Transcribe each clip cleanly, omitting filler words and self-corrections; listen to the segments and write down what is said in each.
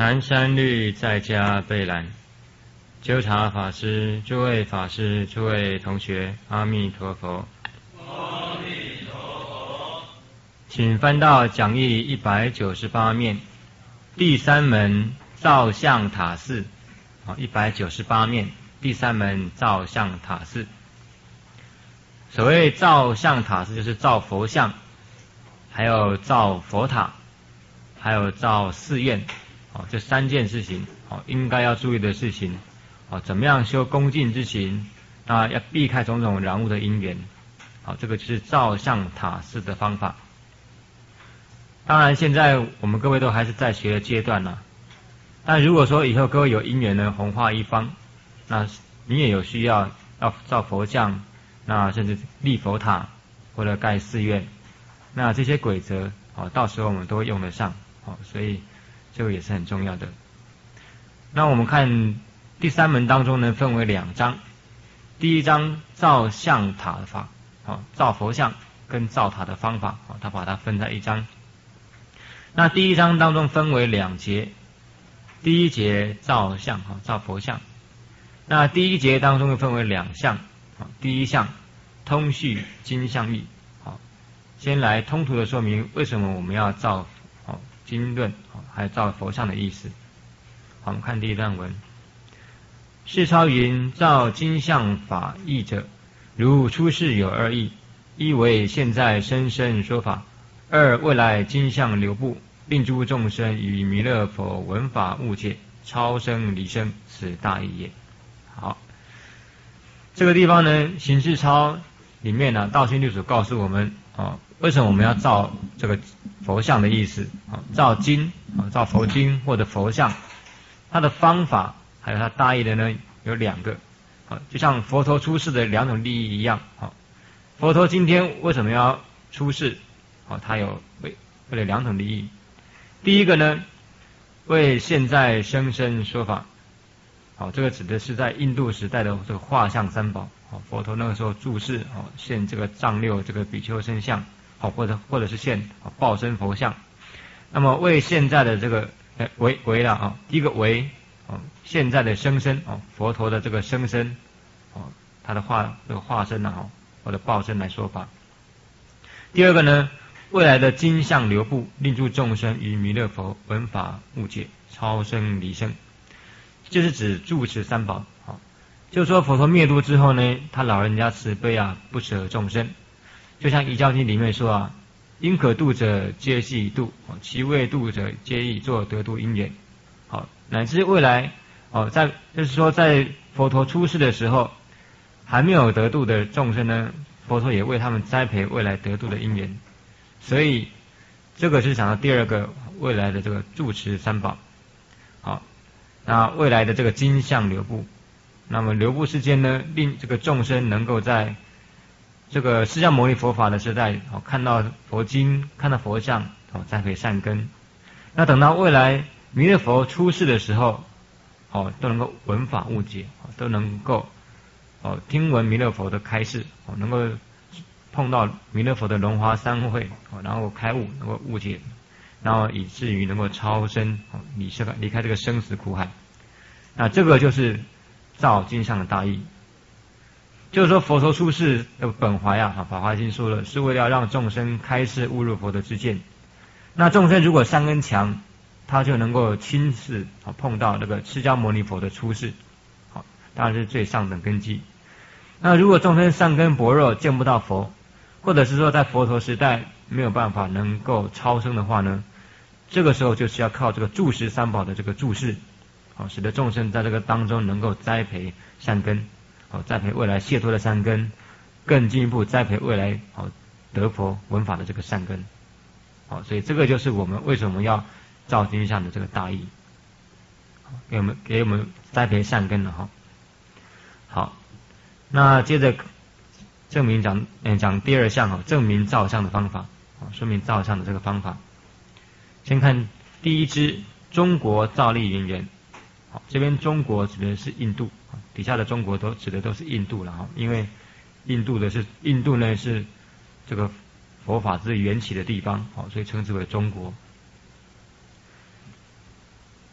南山律在家备览，纠察法师，诸位法师，诸位同学，阿弥陀佛。 阿弥陀佛。 请翻到讲义198面，第三门造像塔寺，198面，第三门造像塔寺。所谓造像塔寺，就是造佛像，还有造佛塔，还有造寺院，这三件事情，应该要注意的事情，怎么样修恭敬之行，要避开种种染污的因缘，这个就是造像塔寺的方法。当然，现在我们各位都还是在学的阶段啦。但如果说以后各位有因缘呢，弘化一方，那你也有需要造佛像，那甚至立佛塔或者盖寺院，那这些规则，到时候我们都会用得上，所以这个也是很重要的。那我们看第三门当中呢，分为2章，第一章造像塔的法，造佛像跟造塔的方法，他把它分在一章。那第一章当中分为2节，第一节造像，造佛像。那第一节当中又分为2项，第一项通序经相义，先来通途的说明为什么我们要造经论，还有造佛像的意思。好，我们看第一段文。世超云：造经相法义者，如出世有2义，一为现在生生说法，二未来经相流布，令诸众生与弥勒佛闻法悟界，超生离生，此大义也。好，这个地方呢，行事超里面呢，道心律所告诉我们，为什么我们要造这个佛像的意思，造经，造佛经或者佛像，它的方法还有它大意的呢，有2个，就像佛陀出世的2种利益一样，佛陀今天为什么要出世？他有为了2种利益。第一个呢，为现在生生说法，这个指的是在印度时代的这个画像三宝，佛陀那个时候住世，现这个丈六这个比丘身像，或者是现报身佛像。那么为现在的这个为了第一个为现在的生身，佛陀的这个生身，他的这个化身或者报身来说法。第二个呢，未来的经相流布，令诸众生与弥勒佛闻法悟界，超生离生，就是指住持三宝。就是说佛陀灭度之后呢，他老人家慈悲不舍众生，就像《遗教经》里面说因可度者皆悉度，其未度者皆亦作得度因缘。乃至未来就是说在佛陀出世的时候，还没有得度的众生呢，佛陀也为他们栽培未来得度的因缘。所以这个是讲到第2个未来的这个住持三宝。好，那未来的这个经相流布，那么流布世间呢，令这个众生能够在这个释迦牟尼佛法的时代，看到佛经，看到佛像，栽培善根。那等到未来弥勒佛出世的时候，都能够闻法悟解，都能够听闻弥勒佛的开示，能够碰到弥勒佛的龙华三会，然后开悟，能够悟解，然后以至于能够超生，离开这个生死苦海。那这个就是造经相的大义。就是说佛陀出世的本怀法华经说了，是为了让众生开示悟入佛的知见。那众生如果善根强，他就能够亲自碰到那个释迦牟尼佛的出世，当然是最上等根基。那如果众生善根薄弱，见不到佛，或者是说在佛陀时代没有办法能够超生的话呢，这个时候就是要靠这个住持三宝的这个注释，使得众生在这个当中能够栽培善根，栽培未来解脱的善根，更进一步栽培未来得佛闻法的这个善根。所以这个就是我们为什么要造经相的这个大义，给我们栽培善根的。好，那接着证明讲第2项，证明造像的方法，说明造像的这个方法。先看第一支，中国造立云人。这边中国指的是印度，底下的中国指的都是印度了，因为印度呢是这个佛法之缘起的地方，所以称之为中国。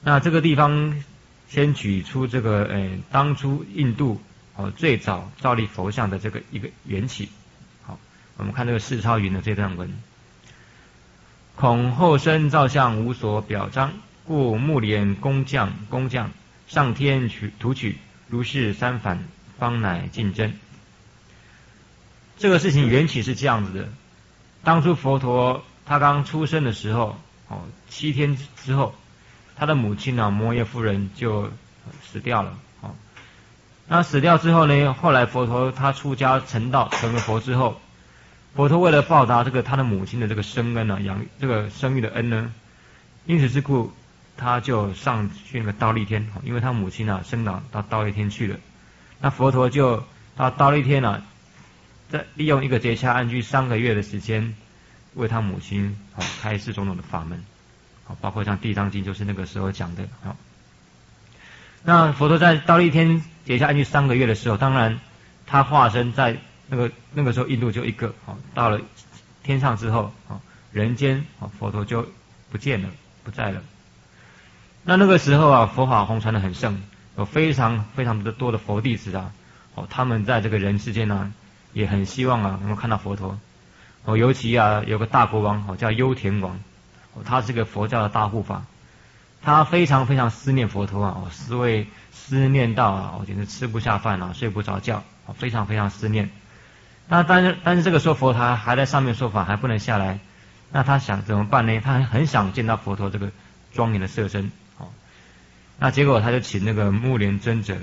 那这个地方先举出这个当初印度最早造立佛像的这个一个缘起。好，我们看这个释超云的这段文：恐后生造像无所表彰，故木莲工匠上天图取，如是三反，方乃竞争。这个事情缘起是这样子的，当初佛陀他刚出生的时候，7天之后，他的母亲摩耶夫人就死掉了。那死掉之后呢，后来佛陀他出家成道成了佛之后，佛陀为了报答这个他的母亲的这个生恩养这个生育的恩呢，因此之故，他就上去那个忉利天，因为他母亲升到忉利天去了。那佛陀就到忉利天再利用一个结跏安居3个月的时间，为他母亲开示种种的法门，包括像《地藏经》就是那个时候讲的。那佛陀在忉利天结跏安居3个月的时候，当然他化身在那个时候印度就一个，到了天上之后，人间佛陀就不见了，不在了。那个时候佛法弘传的很盛，有非常非常多的佛弟子他们在这个人世间也很希望能够看到佛陀。尤其有个大国王叫优田王，他是个佛教的大护法，他非常非常思念佛陀思念到简直吃不下饭睡不着觉，非常非常思念。那但是这个时候佛陀还在上面说法，还不能下来。那他想怎么办呢？他很想见到佛陀这个庄严的色身。那结果他就请那个目犍连尊者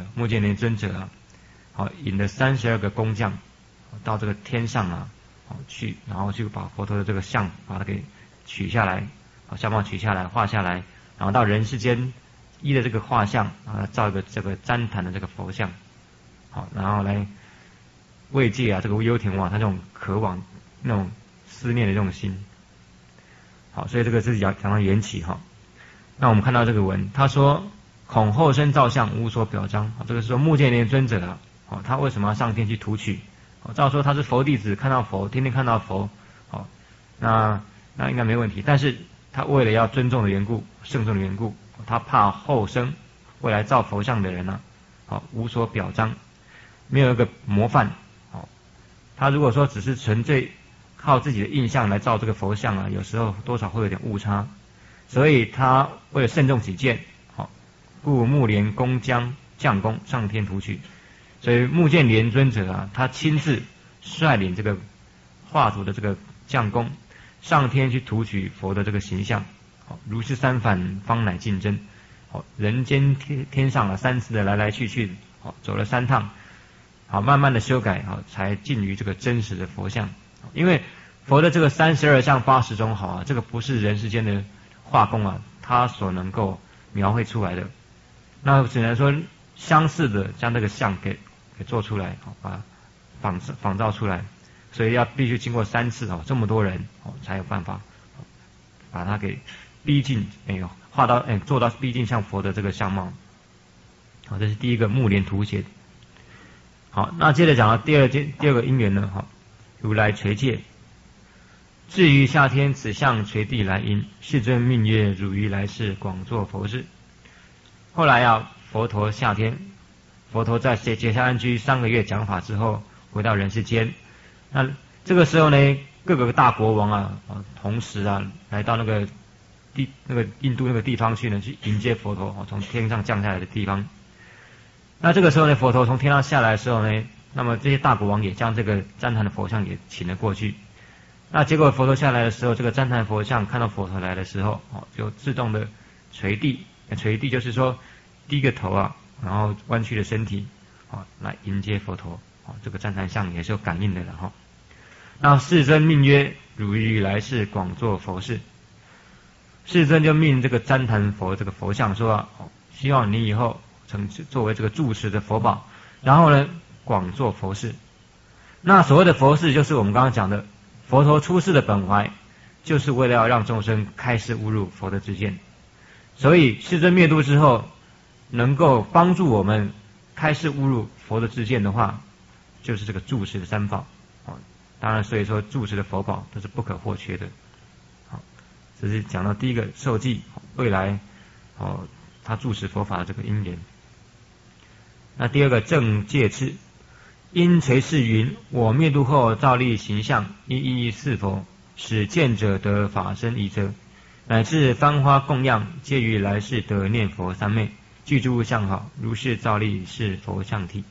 引了32个工匠到这个天上去，然后去把佛陀的这个像把它给取下来，相貌取下来画下来，然后到人世间依的这个画像造一个这个旃檀的这个佛像，然后来慰藉这个优田王他这种渴望那种思念的这种心。好，所以这个是讲到缘起。那我们看到这个文，他说恐后生造像无所表彰，这个是说目犍连尊者他为什么要上天去图取？照说他是佛弟子，看到佛，天天看到佛，那应该没问题。但是他为了要尊重的缘故，慎重的缘故，他怕后生未来造佛像的人无所表彰，没有一个模范。他如果说只是纯粹靠自己的印象来造这个佛像有时候多少会有点误差，所以他为了慎重起见，故目连工匠工上天图取。所以目犍连尊者他亲自率领这个画图的这个匠工上天去图取佛的这个形象，如是三反，方乃竞争。人间天上3次的来来去去，走了3趟，慢慢的修改，才近于这个真实的佛像。因为佛的这个32相80种好这个不是人世间的画工他所能够描绘出来的，那只能说相似的将这个像给做出来，把仿造出来，所以必须经过3次这么多人才有办法把它给逼近，画到做到逼近像佛的这个相貌。这是第一个目连图写。好，那接着讲到第二个因缘呢，如来垂戒。至于夏天此相垂地来因，世尊命曰：汝于来世广作佛事。后来佛陀夏天，佛陀在结跏安居3个月讲法之后，回到人世间。那这个时候呢，各个大国王同时来到那个印度那个地方去迎接佛陀从天上降下来的地方。那这个时候呢，佛陀从天上下来的时候呢，那么这些大国王也将这个旃檀的佛像也请了过去。那结果佛陀下来的时候，这个旃檀佛像看到佛陀来的时候就自动的垂地，垂地就是说低个头然后弯曲的身体来迎接佛陀。这个旃檀像也是有感应的了。那世尊命曰：汝于来世广作佛事。世尊就命这个旃檀佛这个佛像说希望你以后作为这个住持的佛宝，然后呢广作佛事。那所谓的佛事就是我们刚刚讲的佛陀出世的本怀，就是为了要让众生开示悟入佛的知见。所以世尊灭度之后，能够帮助我们开示悟入佛的知见的话，就是这个住持的3宝。当然所以说住持的佛宝都是不可或缺的。这是讲到第一个受记，未来他住持佛法的这个因缘。那第二个正戒次，因垂示云：我灭度后，照例形象，一一是佛，使见者得法身仪者，乃至幡花供养，皆于来世得念佛三昧，具诸相好，如是照例是佛相体。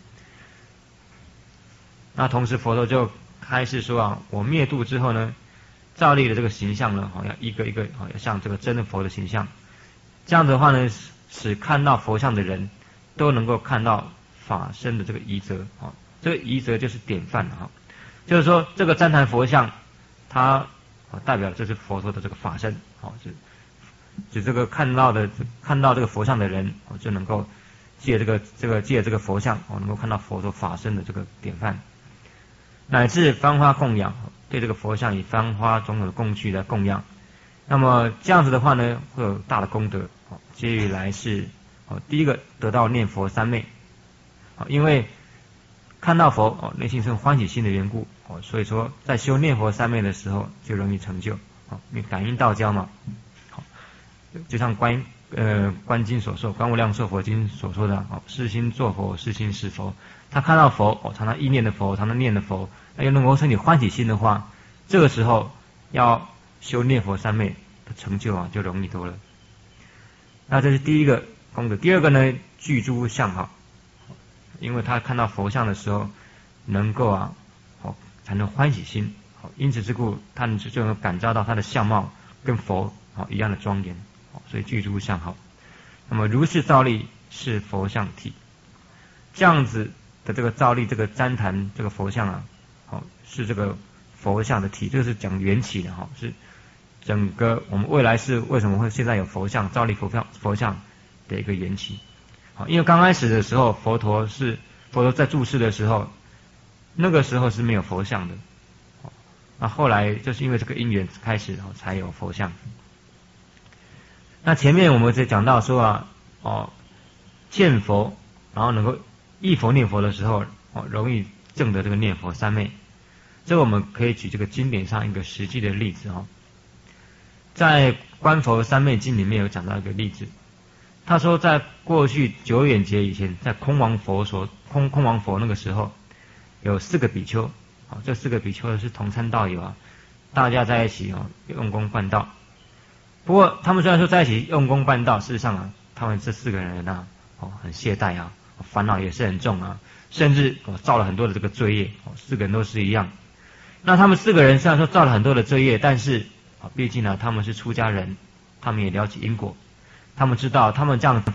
那同时佛陀就开示说啊，我灭度之后呢，照例的这个形象呢，要一个一个要像这个真的佛的形象，这样子的话呢，使看到佛像的人都能够看到法身的这个仪则啊，这个仪则就是典范啊，就是说这个旃檀佛像，它代表这是佛陀的这个法身，指这个看到这个佛像的人，就能够借这个佛像，能够看到佛陀法身的这个典范。乃至幡花供养，对这个佛像以幡花种种的供具来供养，那么这样子的话呢，会有大的功德，皆于来世，第一个得到念佛三昧，因为看到佛，内心生欢喜心的缘故，所以说在修念佛三昧的时候就容易成就，因为感应道交嘛，就像观经所说，观无量寿佛经所说的，是心作佛，是心是佛。他看到佛，常常意念的佛，常常念的佛，那又能够升起欢喜心的话，这个时候要修念佛三昧的成就就容易多了。那这是第一个功德。第二个呢，具诸相好，因为他看到佛像的时候，能够才能欢喜心，因此之故，他就能感召到他的相貌跟佛一样的庄严，所以具诸相好。那么如是照例是佛像体，这样子的这个照例，这个旃檀这个佛像是这个佛像的体，这个是讲缘起的是整个我们未来是为什么会现在有佛像照例佛像的一个缘起。因为刚开始的时候，佛陀在住世的时候，那个时候是没有佛像的，那后来就是因为这个因缘开始才有佛像。那前面我们就讲到说见佛，然后能够忆佛念佛的时候，容易证得这个念佛三昧。这个我们可以举这个经典上一个实际的例子在观佛三昧经里面有讲到一个例子，他说在过去久远劫以前，在空王佛那个时候，有4个比丘，这4个比丘是同参道友大家在一起用功办道。不过他们虽然说在一起用功办道，事实上他们这4个人很懈怠烦恼也是很重甚至造了很多的这个罪业，4个人都是一样。那他们4个人虽然说造了很多的罪业，但是毕竟他们是出家人，他们也了解因果，他们知道他们这样